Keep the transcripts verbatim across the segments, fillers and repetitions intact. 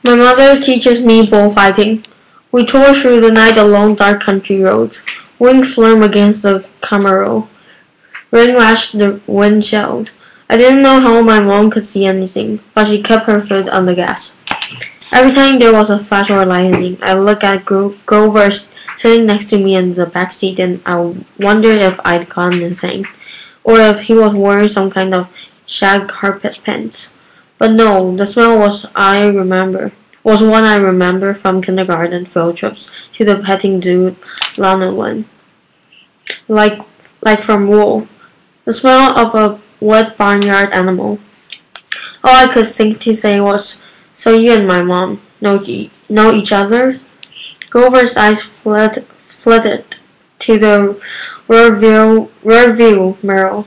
My mother teaches me bullfighting. We tore through the night along dark country roads. Wings slurm against the Camaro. Rain lashed the windshield. I didn't know how my mom could see anything, but she kept her foot on the gas. Every time there was a flash or lightning, I looked at Gro- Grover sitting next to me in the back seat, and I wondered if I'd gone insane, or if he was wearing some kind of shag carpet pants. But no, the smell was I remember was one I remember from kindergarten field trips to the petting zoo lanolin, like like from wool. The smell of a wet barnyard animal. All I could think to say was, "So you and my mom know know each other?" Grover's eyes fled, flitted to the rearview, rearview mirror.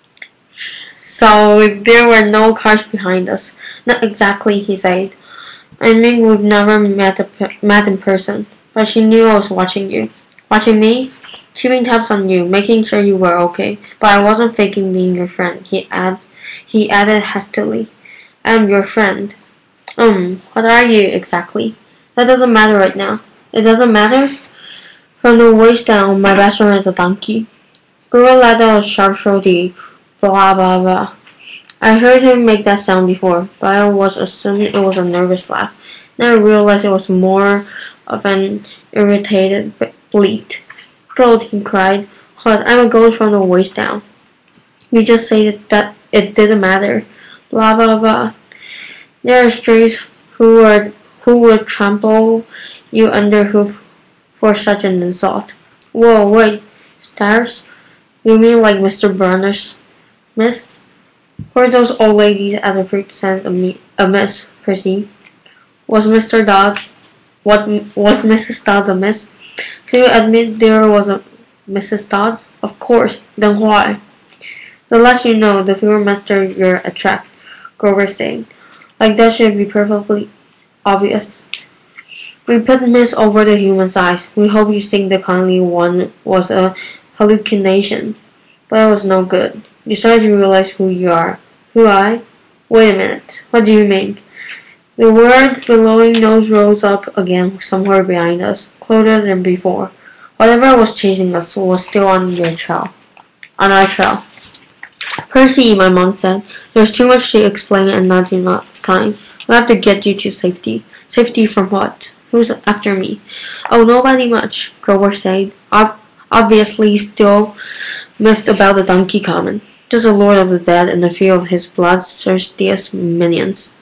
So there were no cars behind us. Not exactly, he said. I mean, we've never met, a, met in person, but she knew I was watching you. Watching me? Keeping tabs on you, making sure you were okay. But I wasn't faking being your friend, he, add, he added hastily. I'm your friend. Um, what are you exactly? That doesn't matter right now. It doesn't matter? From the waist down, my best friend is a donkey. Guru let out a sharp throaty blah blah blah. I heard him make that sound before, but I was assuming it was a nervous laugh. Now I realized it was more of an irritated bleat. Gold, he cried. What? I'm a gold from the waist down. You just said that it didn't matter. Blah blah blah. There are strays who are who would trample you under hoof for such an insult. Whoa, wait, stars? You mean like Mister Bronner's Miss? Were those old ladies at the fruit stand a miss, Percy? Was Mister Dodds what was Missus Dodds a miss? Do you admit there was a Missus Dodds? Of course. Then why? The less you know, the fewer Mister you're attract, Grover said. Like that should be perfectly obvious. We put Miss over the human size. We hope you think the kindly one was a hallucination. But it was no good. You started to realize who you are. Who I? Wait a minute. What do you mean? The word billowing nose rose up again somewhere behind us, closer than before. Whatever was chasing us was still on your trail. On our trail. Percy, my mom said, there's too much to explain and not enough time. We have to get you to safety. Safety from what? Who's after me? Oh, nobody much, Grover said, Ob- obviously still miffed about the donkey common. Just a lord of the dead and a few of his bloodthirstiest minions.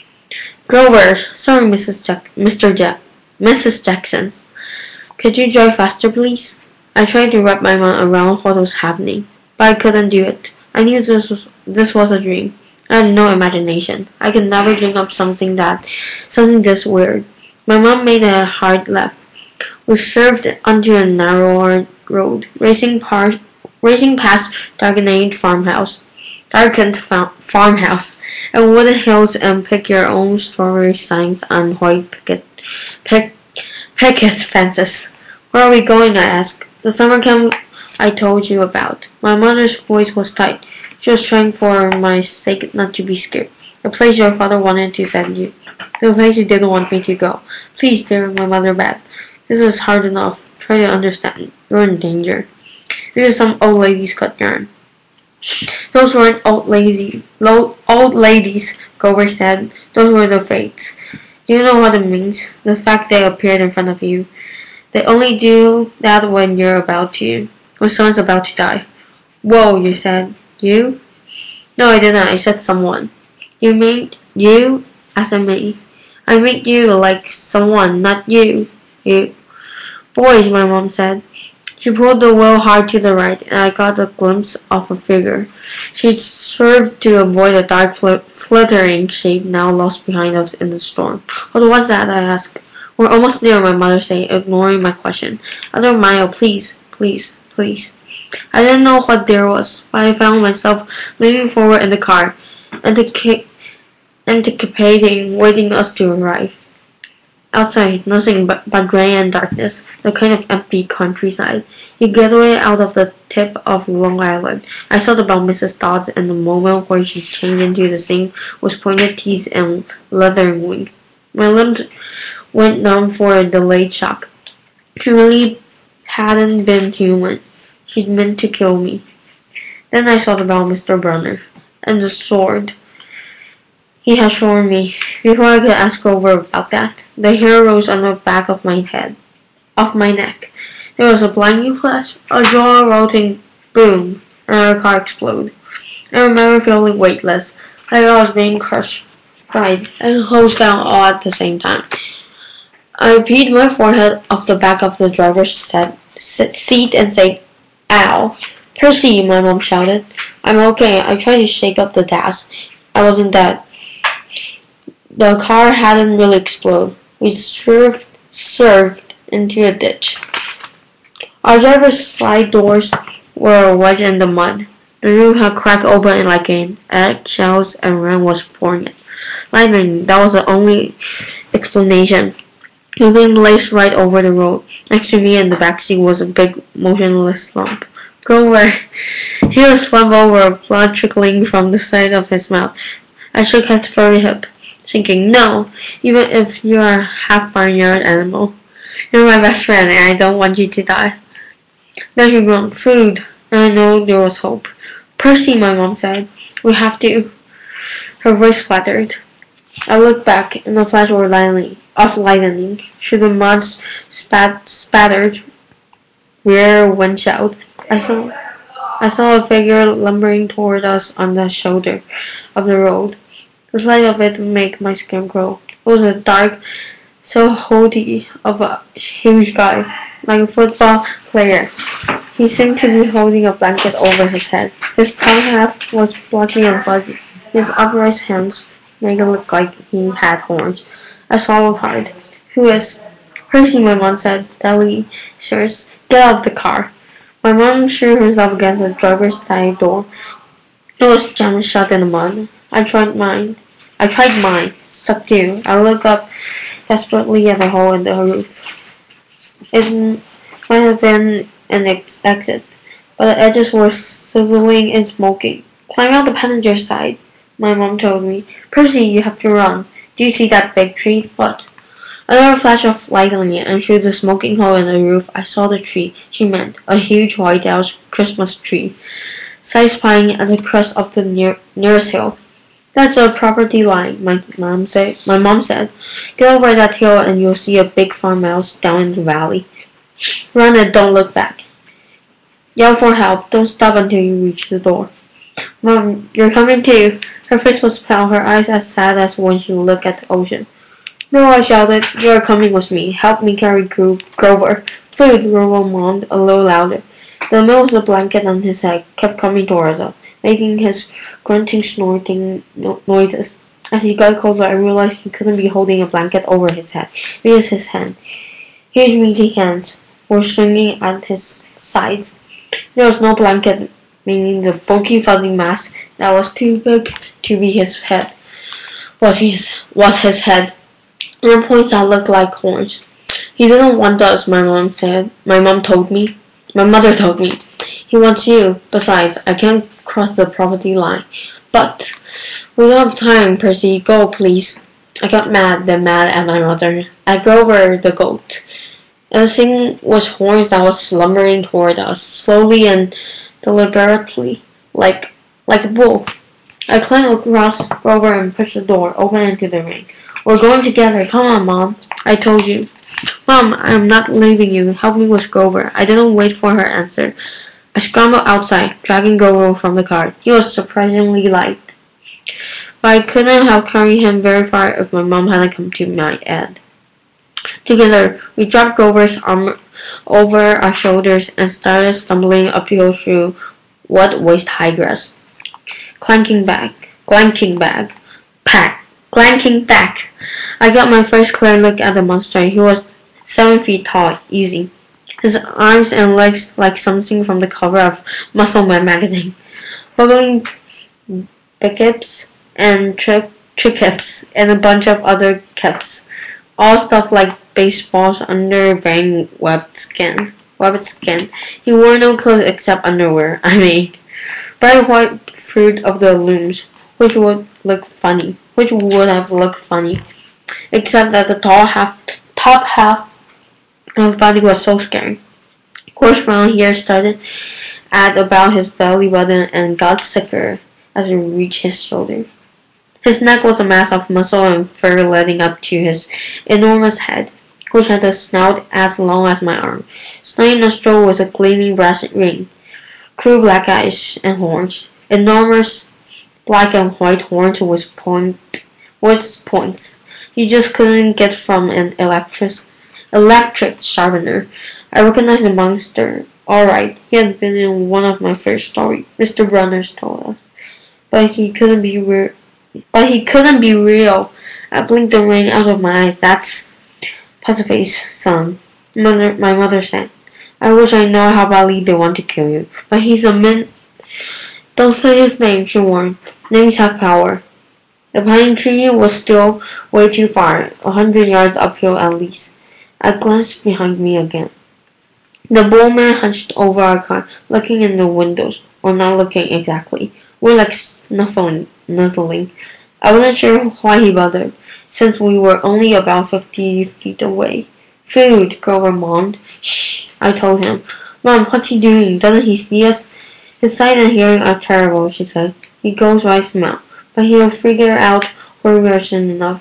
Grover, sorry, Missus Jack- Mister Jack- Missus Jackson. Could you drive faster, please? I tried to wrap my mind around what was happening, but I couldn't do it. I knew this was this was a dream. I had no imagination. I could never dream up something that something this weird. My mom made a hard left. We swerved onto a narrower road, racing par- racing past darkened farmhouse, darkened fa- farmhouse, and wooded hills and pick your own strawberry signs on white picket, pick, picket fences. Where are we going? I asked. The summer camp I told you about. My mother's voice was tight. She was trying for my sake not to be scared. The place your father wanted to send you. The place you didn't want me to go. Please, dear, my mother begged. This is hard enough. Try to understand. You're in danger. Because some old ladies cut yarn. Those weren't old lazy, low, old ladies, Grover said. Those were the fates. Do you know what it means? The fact they appeared in front of you. They only do that when you're about to. When someone's about to die. Whoa, you said. You? No, I didn't. I said someone. You mean you? As in me. I mean you like someone, not you. You. Boys, my mom said. She pulled the wheel hard to the right, and I got a glimpse of a figure. She swerved to avoid a dark, fl- flittering shape now lost behind us in the storm. What was that? I asked. We're almost there, my mother said, ignoring my question. Other mile, please, please, please. I didn't know what there was, but I found myself leaning forward in the car, antici- anticipating waiting us to arrive. Outside, nothing but, but rain and darkness, the kind of empty countryside. You get away out of the tip of Long Island. I thought about Missus Dodds and the moment where she changed into the thing with pointed teeth and leathern wings. My limbs went numb for a delayed shock. She really hadn't been human. She'd meant to kill me. Then I thought about Mister Brunner and the sword he had shown me. Before I could ask Grover about that, the hair rose on the back of my head, off my neck. There was a blinding flash, a jaw-rolling boom, and our car exploded. I remember feeling weightless, like I was being crushed, fried, and hosed down all at the same time. I peed my forehead off the back of the driver's seat and said, "Ow." "Percy," my mom shouted. "I'm okay." I tried to shake up the gas. I wasn't dead. The car hadn't really exploded. We swerved, swerved into a ditch. Our driver's side doors were wedged in the mud. The roof had cracked open like an eggshells and rain was pouring it. Lightning, that was the only explanation. The wind laced right over the road. Next to me in the backseat was a big, motionless lump. Grover. He was slumped over, blood trickling from the side of his mouth. I shook his furry hip, thinking, "No, even if you're a half-barnyard animal. You're my best friend, and I don't want you to die." Then he groaned, "Food," and I knew there was hope. "Percy," my mom said, "we have to." Her voice fluttered. I looked back, in a flash of lightning, of lightning, through the mud spat, spattered rear windshield. I saw, I saw a figure lumbering toward us on the shoulder of the road. The sight of it made my skin crawl. It was a dark, silhouette of a huge guy, like a football player. He seemed to be holding a blanket over his head. His top half was blocky and fuzzy. His upraised hands made it look like he had horns. I swallowed hard. "Who is?" "Percy," my mom said, deadly serious. "Get out of the car." My mom threw herself against the driver's side door. It was jammed shut in the mud. I tried mine. I tried mine. Stuck too. I looked up desperately at the hole in the roof. It might have been an ex exit, but the edges were sizzling and smoking. "Climb out the passenger side," my mom told me. "Percy, you have to run. Do you see that big tree?" "What?" Another flash of lightning, and through the smoking hole in the roof I saw the tree she meant, a huge White House Christmas tree, sized pine at the crest of the near, nearest hill. "That's a property line," my mom said. My mom said, "Get over that hill and you'll see a big farmhouse down in the valley. Run and don't look back. Yell for help. Don't stop until you reach the door." "Mom, you're coming too." Her face was pale, her eyes as sad as when she looked at the ocean. "No," I shouted. "You're coming with me. Help me carry Gro Grover." "Food," Grover moaned a little louder. The man with the blanket on his head kept coming towards us, making his grunting, snorting no noises. As he got closer, I realized he couldn't be holding a blanket over his head. It was his hand. Huge meaty hands were swinging at his sides. There was no blanket, meaning the bulky fuzzy mass that was too big to be his head was his was his head. And points that looked like horns. "He didn't want us," my mom said. My mom told me. My mother told me. "He wants you. Besides, I can't cross the property line." "But we don't have time, Percy. Go, please." I got mad, then mad at my mother. At Grover the goat. And the thing was horns that was slumbering toward us, slowly and deliberately, like like a bull. I climbed across Grover and pushed the door open into the rain. "We're going together. Come on, Mom. I told you." "Mom, I'm not leaving you. Help me with Grover." I didn't wait for her answer. I scrambled outside, dragging Grover from the car. He was surprisingly light, but I couldn't have carried him very far if my mom hadn't come to my aid. Together, we dropped Grover's arm over our shoulders and started stumbling uphill through wet waist-high grass. Clanking back, clanking back, pack. Clanking back. I got my first clear look at the monster. He was seven feet tall, easy. His arms and legs like something from the cover of Muscle Man magazine. Bubbling biceps and tri triceps and a bunch of other caps. All stuff like baseballs under brain webbed skin. Webbed skin. He wore no clothes except underwear, I made. Bright white fruit of the looms, which would look funny. Which would have looked funny except that the tall half, top half of his body was so scary. Coarse brown hair started at about his belly button and got thicker as it reached his shoulder. His neck was a mass of muscle and fur leading up to his enormous head, which had a snout as long as my arm. Snake nostril was a gleaming brass ring, crude black eyes and horns, enormous black and white horns with point with points. You just couldn't get from an electric electric sharpener. I recognized the monster. All right, he had been in one of my first stories, Mister Brunners told us, but he couldn't be real. But he couldn't be real. I blinked the rain out of my eyes. That's Pussy-face, son, mother, my mother said. I wish I know how badly they want to kill you, but he's a man. Don't say his name, she warned. Names have power. The pine tree was still way too far, a hundred yards uphill at least. I glanced behind me again. The bullman hunched over our car, looking in the windows, or not looking exactly. We're like snuffling, nuzzling. I wasn't sure why he bothered, since we were only about fifty feet away. Food, Grover moaned. Shh, I told him. Mom, what's he doing? Doesn't he see us? His sight and hearing are terrible, she said. He goes by smell, but he'll figure out where we are soon enough.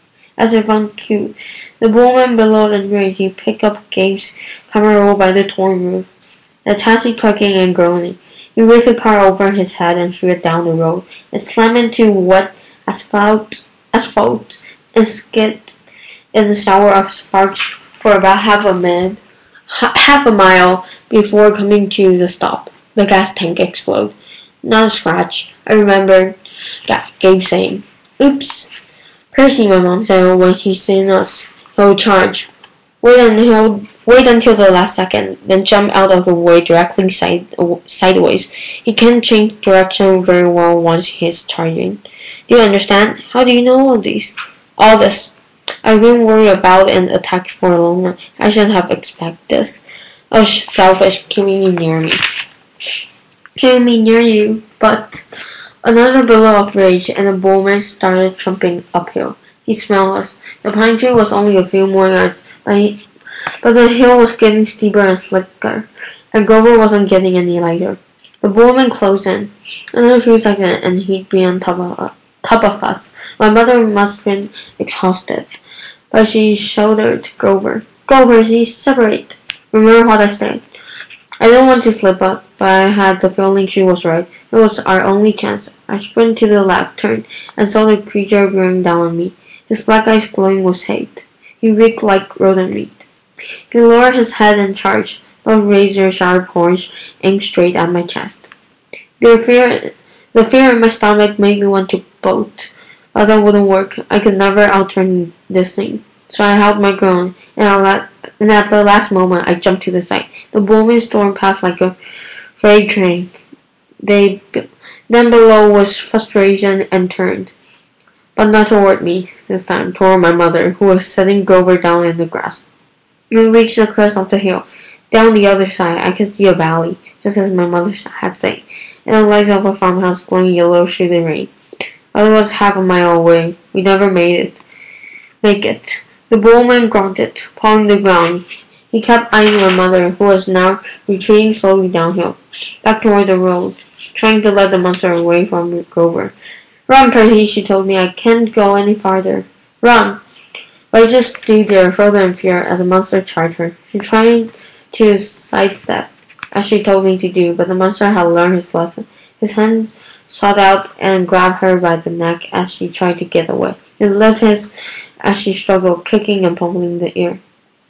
As if I'm cute. The bullman bellowed in rage. He picked up Gabe's camera roll by the torn roof, the chassis cracking and groaning. He raised the car over his head and threw it down the road. It slammed into wet asphalt, asphalt and skid in a shower of sparks for about half a minute, half a mile before coming to the stop. The gas tank exploded. Not a scratch. I remember Gabe saying, "Oops." Percy, my mom said when he's seen us, he'll charge. Wait until wait until the last second, then jump out of the way directly side, sideways. He can't change direction very well once he's charging. Do you understand? How do you know all this? All this. I've been worried about an attack for a long time. I should have expected this. I was selfish, keeping you near me. Keeping me near you, but another bellow of rage, and the bullman started trumping uphill. He smelled us. The pine tree was only a few more yards, but, he, but the hill was getting steeper and slicker, and Grover wasn't getting any lighter. The bullman closed in. Another few seconds, and he'd be on top of, uh, top of us. My mother must have been exhausted, but she shouldered Grover. Go, Percy, separate. Remember what I said. I didn't want to slip up, but I had the feeling she was right. It was our only chance. I sprinted to the left, turned, and saw the creature bearing down on me. His black eyes glowing with hate. He reeked like rodent meat. He lowered his head and charged, both razor-sharp horns aimed straight at my chest. The fear, the fear in my stomach made me want to bolt, but that wouldn't work. I could never outrun this thing. So I held my ground, and, I and at the last moment I jumped to the side. The bullman stormed past like a freight train. They then below was frustration and turned, but not toward me this time, toward my mother, who was setting Grover down in the grass. We reached the crest of the hill. Down the other side, I could see a valley, just as my mother had said, and the lights of a farmhouse glowing yellow through the rain. But it was half a mile away. We never made it. Make it. The bullman grunted, pawing the ground. He kept eyeing my mother, who was now retreating slowly downhill, back toward the road, trying to let the monster away from Grover. Run, Percy, she told me. I can't go any farther. Run! But I just stood there, frozen in fear, as the monster charged her. She tried to sidestep, as she told me to do, but the monster had learned his lesson. His hand shot out and grabbed her by the neck as she tried to get away. He left his as she struggled, kicking and pummeling the ear.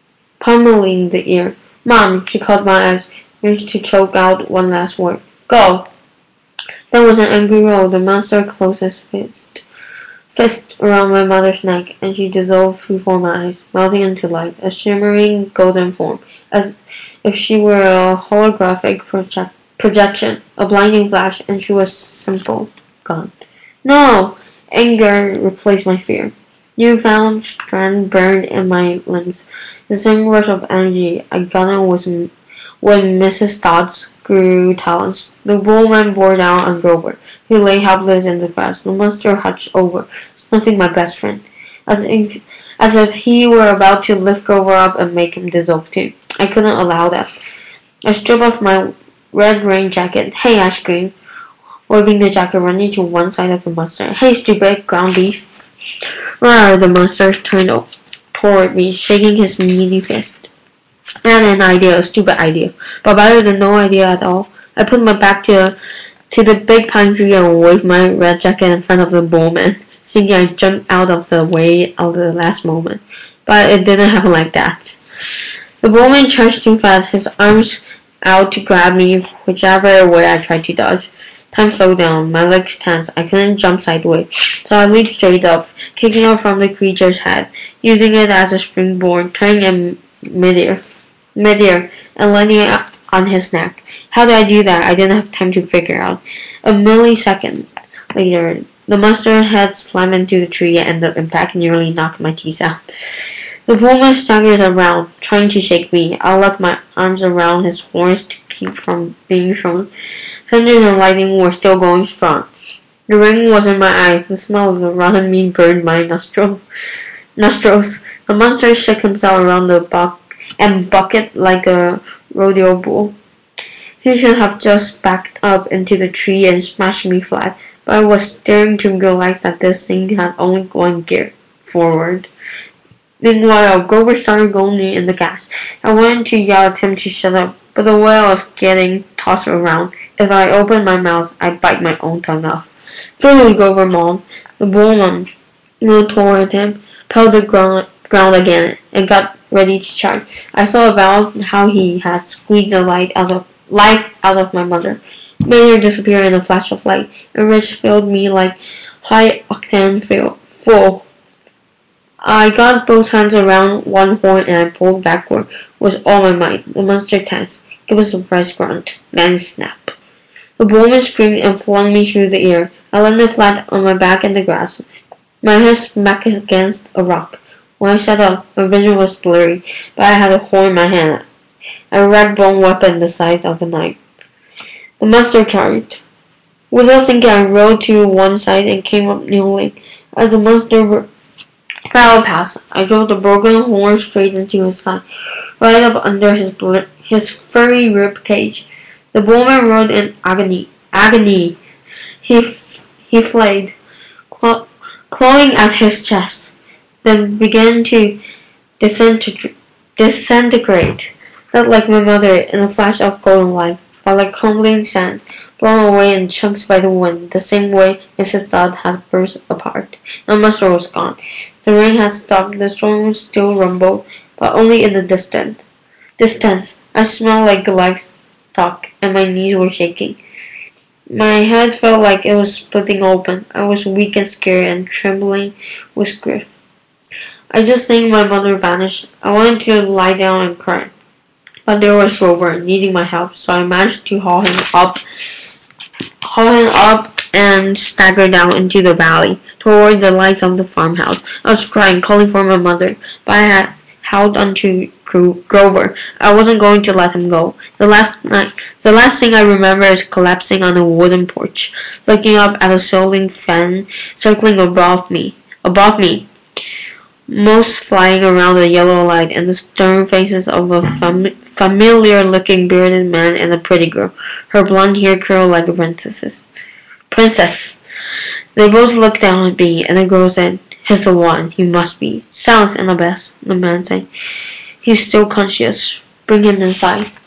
Pummeling the ear. Mom, she caught my eyes, managed to choke out one last word. Go! There was an angry roll. The monster closed his fist, fist around my mother's neck, and she dissolved before my eyes, melting into light, a shimmering golden form, as if she were a holographic project, projection, a blinding flash, and she was simple, gone. No! Anger replaced my fear. Newfound strength burned in my limbs. The same rush of energy I got in was when Missus Dodds grew talons. The bullman bore down on Grover, who lay helpless in the grass. The monster hutched over, snuffing my best friend, as if as if he were about to lift Grover up and make him dissolve too. I couldn't allow that. I stripped off my red rain jacket. Hey, I screamed, waving the jacket running to one side of the monster. Hey, stupid ground beef. Rawr, the monster turned toward me, shaking his meaty fist. I had an idea, a stupid idea, but better than no idea at all. I put my back to, to the big pine tree and waved my red jacket in front of the bullman, thinking I jumped out of the way at the last moment. But it didn't happen like that. The bullman charged too fast, his arms out to grab me whichever way I tried to dodge. Time slowed down, my legs tense. I couldn't jump sideways, so I leaped straight up, kicking off from the creature's head, using it as a springboard, turning in midair, midair and landing it on his neck. How did I do that? I didn't have time to figure out. A millisecond later, the monster's head slammed into the tree and the impact nearly knocked my teeth out. The bullman staggered around, trying to shake me. I locked my arms around his horns to keep from being thrown. Thunder and lightning were still going strong. The ring was in my eyes. The smell of the rotten meat burned my nostril, nostrils. The monster shook himself around the buck and bucked like a rodeo bull. He should have just backed up into the tree and smashed me flat, but I was staring to realize that this thing had only one gear, forward. Meanwhile, Grover started rolling in the gas. I wanted to yell at him to shut up, but the way I was getting tossed around, if I opened my mouth, I'd bite my own tongue off. Fully, Grover moaned. The bullman moved toward him, pelled the ground, ground again, and got ready to charge. I saw about how he had squeezed the light out of life out of my mother, made her disappear in a flash of light, and which filled me like high-octane full. I got both hands around one horn and I pulled backward with all my might. The monster tensed, gave a surprised grunt, then snap. The bullman screamed and flung me through the air. I landed flat on my back in the grass, my head smacked against a rock. When I sat up, my vision was blurry, but I had a horn in my hand, a red bone weapon the size of a knife. The monster charged. Without thinking, I rolled to one side and came up kneeling. As the monster barreled past, I drove the broken horn straight into his side, right up under his bl- his furry rib cage. The bullman roared in agony. Agony! He f- he flayed, claw- clawing at his chest, then began to disintegrate. disintegrate. Not like my mother in a flash of golden light, but like crumbling sand, blown away in chunks by the wind, the same way Missus Dodd had burst apart. The monster was gone. The rain had stopped. The storm still rumbled, but only in the distance. Distance. I smelled like livestock, and my knees were shaking. My head felt like it was splitting open. I was weak and scared and trembling with grief. I just think my mother vanished. I wanted to lie down and cry, but there was Grover needing my help, so I managed to haul him up, haul him up, and stagger down into the valley toward the lights of the farmhouse. I was crying, calling for my mother, but I had held onto Grover. I wasn't going to let him go. The last night, the last thing I remember is collapsing on a wooden porch, looking up at a ceiling fan circling above me. Above me. Most flying around the yellow light and the stern faces of a fam- familiar-looking bearded man and a pretty girl, her blonde hair curled like a princess's. Princess! They both looked down at me, and the girl said, "He's the one. He must be." "Silence, Annabeth," the man said. "He's still conscious. Bring him inside."